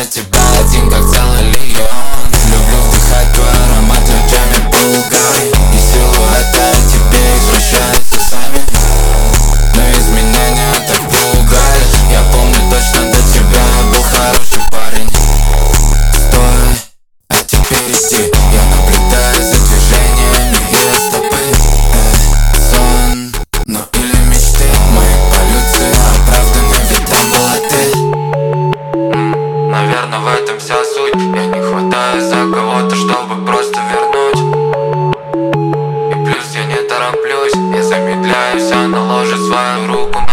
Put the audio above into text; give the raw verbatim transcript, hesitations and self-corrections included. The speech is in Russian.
для тебя один, как целый легион. Люблю вдыхать твой аромат ночами пугай, и силуэты тебе извращаются сами. Но изменения так пугали. Я помню точно до тебя был хороший парень. Стой, а теперь иди. Я наблюдаю за движениями ее стопы. э, Сон, ну или мечты. Мои полюции оправданы, ведь там была ты. М, Наверное, в этом вся суть. Я не хватаюсь за кого-то, чтобы просто вернуть. И плюс я не тороплюсь, я замедляюсь, она ложит свою руку на